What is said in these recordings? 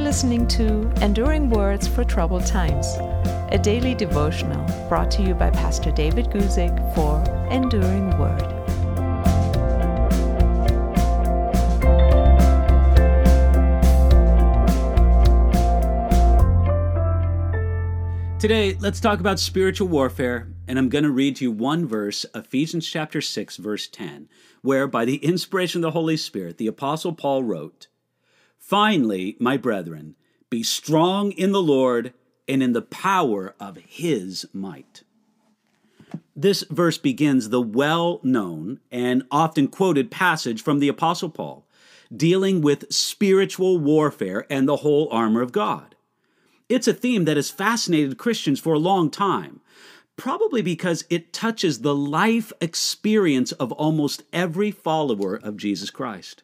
listening to Enduring Words for Troubled Times, a daily devotional brought to you by Pastor David Guzik for Enduring Word. Today, let's talk about spiritual warfare, and I'm going to read you one verse, Ephesians chapter 6, verse 10, where by the inspiration of the Holy Spirit, the Apostle Paul wrote, "Finally, my brethren, be strong in the Lord and in the power of His might." This verse begins the well-known and often quoted passage from the Apostle Paul, dealing with spiritual warfare and the whole armor of God. It's a theme that has fascinated Christians for a long time, probably because it touches the life experience of almost every follower of Jesus Christ.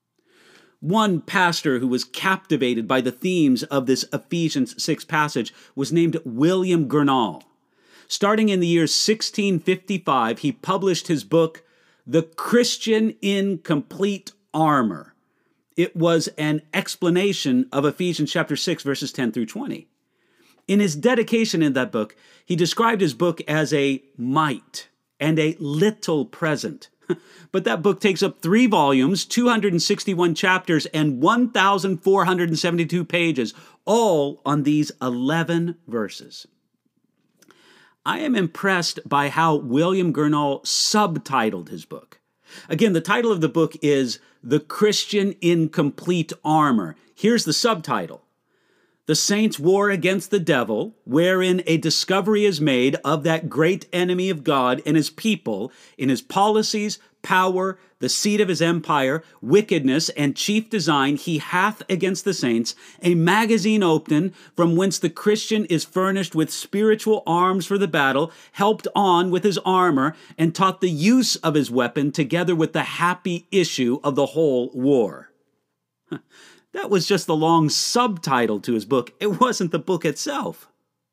One pastor who was captivated by the themes of this Ephesians 6 passage was named William Gurnall. Starting in the year 1655, he published his book, The Christian in Complete Armor. It was an explanation of Ephesians chapter 6, verses 10 through 20. In his dedication in that book, he described his book as a mite and a little present. But that book takes up 3 volumes, 261 chapters, and 1,472 pages, all on these 11 verses. I am impressed by how William Gurnall subtitled his book. Again, the title of the book is The Christian in Complete Armor. Here's the subtitle: The Saints' War Against the Devil, wherein a discovery is made of that great enemy of God and his people in his policies, power, the seat of his empire, wickedness, and chief design he hath against the saints, a magazine open from whence the Christian is furnished with spiritual arms for the battle, helped on with his armor, and taught the use of his weapon together with the happy issue of the whole war. That was just the long subtitle to his book. It wasn't the book itself.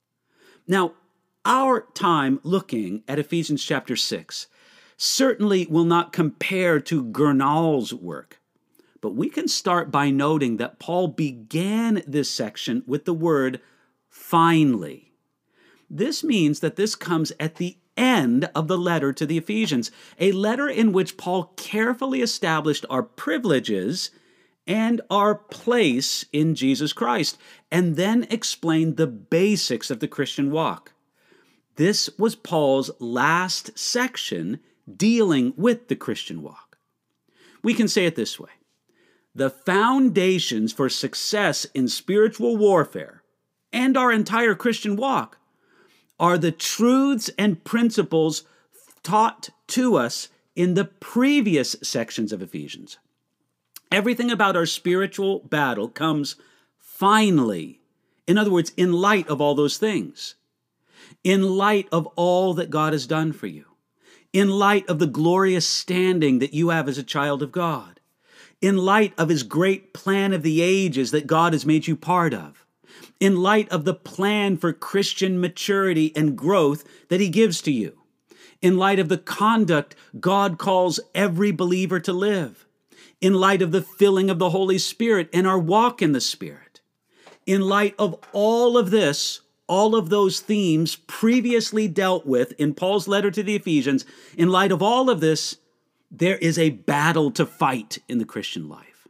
Now, our time looking at Ephesians chapter 6 certainly will not compare to Gurnall's work. But we can start by noting that Paul began this section with the word finally. This means that this comes at the end of the letter to the Ephesians, a letter in which Paul carefully established our privileges and our place in Jesus Christ, and then explained the basics of the Christian walk. This was Paul's last section dealing with the Christian walk. We can say it this way: the foundations for success in spiritual warfare and our entire Christian walk are the truths and principles taught to us in the previous sections of Ephesians. Everything about our spiritual battle comes finally. In other words, in light of all those things. In light of all that God has done for you. In light of the glorious standing that you have as a child of God. In light of His great plan of the ages that God has made you part of. In light of the plan for Christian maturity and growth that He gives to you. In light of the conduct God calls every believer to live. In light of the filling of the Holy Spirit and our walk in the Spirit. In light of all of this, all of those themes previously dealt with in Paul's letter to the Ephesians, in light of all of this, there is a battle to fight in the Christian life.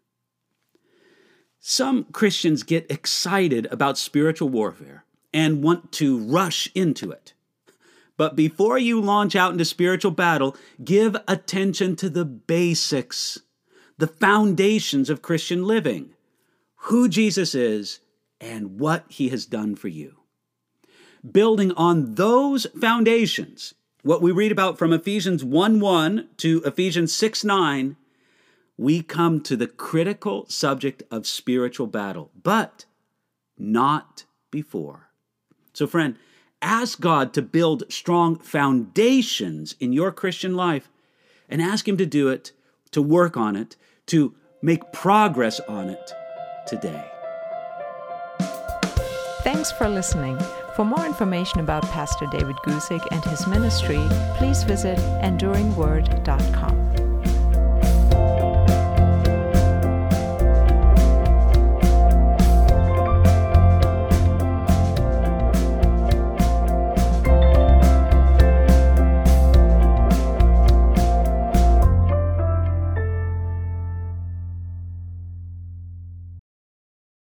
Some Christians get excited about spiritual warfare and want to rush into it. But before you launch out into spiritual battle, give attention to the basics, the foundations of Christian living, who Jesus is and what He has done for you. Building on those foundations, what we read about from Ephesians 1:1 to Ephesians 6:9, we come to the critical subject of spiritual battle, but not before. So friend, ask God to build strong foundations in your Christian life and ask Him to do it, to work on it, to make progress on it today. Thanks for listening. For more information about Pastor David Guzik and his ministry, please visit enduringword.com.